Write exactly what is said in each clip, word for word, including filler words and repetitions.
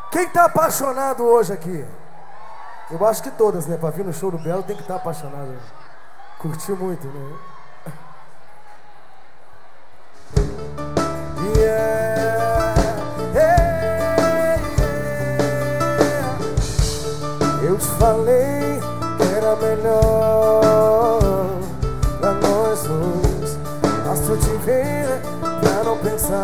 Quem tá apaixonado hoje aqui? Eu acho que todas, né? Pra vir no show do Belo tem que estar apaixonado. Curtiu muito, né? Yeah, yeah, yeah. Eu te falei que era melhor pra nós dois. Basta eu te ver pra não pensar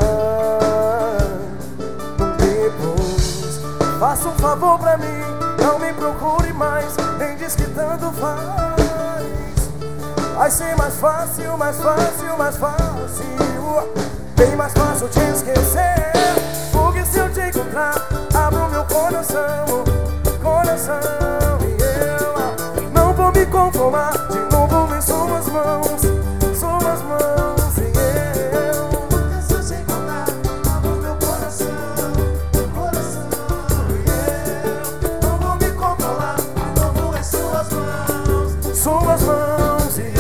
no depois. Faça um favor pra mim, não me procure mais, nem diz que tanto faz. Vai ser mais fácil, mais fácil, mais fácil. Bem mais fácil te esquecer. Porque se eu te encontrar, abro meu coração, coração. E eu não vou me conformar de novo em suas mãos, suas mãos. E eu, porque se eu te encontrar, abro meu coração, coração. E eu não vou me controlar de novo em suas mãos, suas mãos. E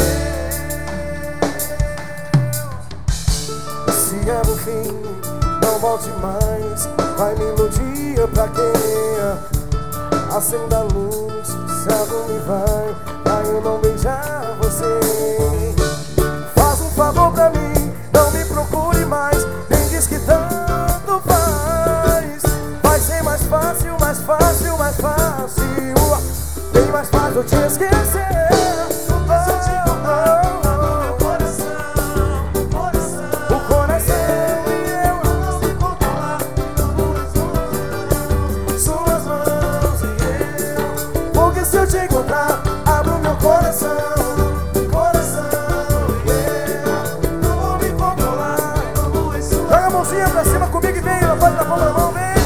se é o fim, não volte mais. Vai me iludir pra quê? Acenda a luz, se a luz vai, pra eu não beijar você. Faz um favor pra mim, não me procure mais, nem diz que tanto faz. Vai ser mais fácil, mais fácil, mais fácil. Bem mais fácil te esquecer. Se eu te encontrar, abro meu coração, coração. Yeah. Não vou me controlar. Joga a mãozinha pra cima comigo e vem. Ela pode dar palma na mão, vem.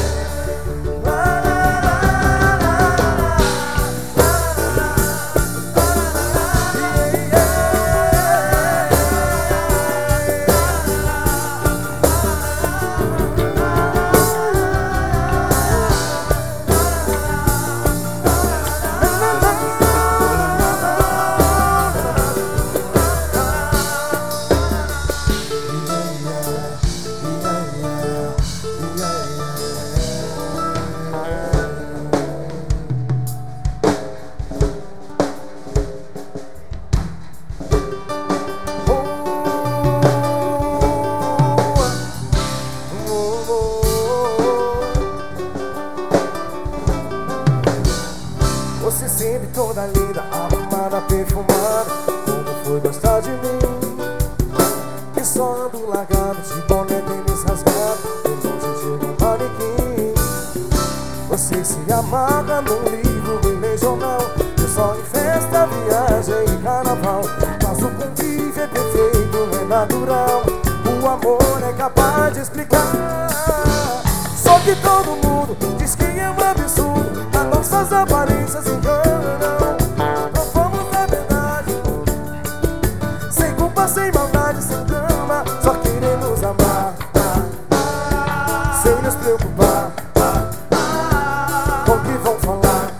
Você sempre toda linda, arrumada, perfumada. Como foi gostar de mim? E só ando largado, de boné, tênis rasgado, longe de um manequim. Você se amarra num livro e lê jornal. Eu só em festa, viagem e carnaval. Mas o convívio é perfeito, é natural. O amor é capaz de explicar. Só que todo mundo diz que é um absurdo. As nossas aparências enganam. Provamos a verdade, sem culpa, sem maldade, sem drama. Só queremos amar, sem nos preocupar com o que vão falar.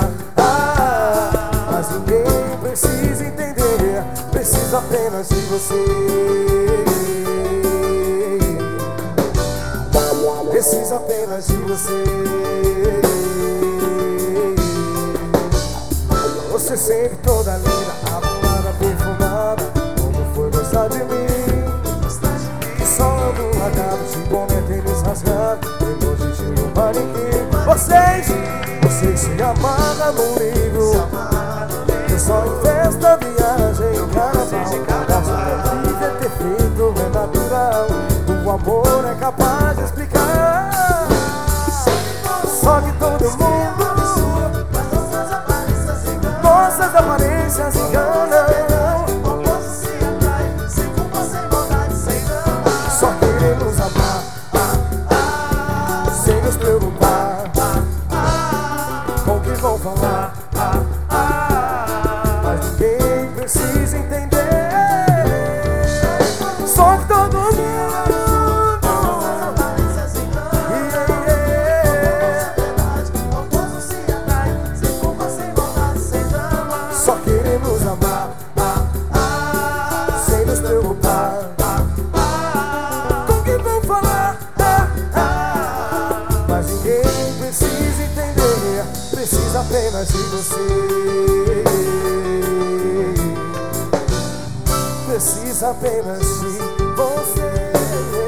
Mas ninguém precisa entender, precisa apenas de você. Preciso apenas de você. Você sempre toda linda, arrumada, perfumada. Como foi gostar de mim? Que só ando largado, de boné, tênis rasgado, longe de um manequim. Vocês, vocês se amarram num livro. Eu só em festa, viagem, carnaval. Nosso convívio é perfeito, é natural. O amor é capaz de explicar. Só que todo mundo, nossas aparências enganam. Só queremos amar, sem nos preocupar com o que vão falar. Mas ninguém precisa entender. Só que todo mundo, só queremos amar, sem nos preocupar com o que vão falar. Mas ninguém nem precisa entender, precisa apenas de você. Precisa apenas de você.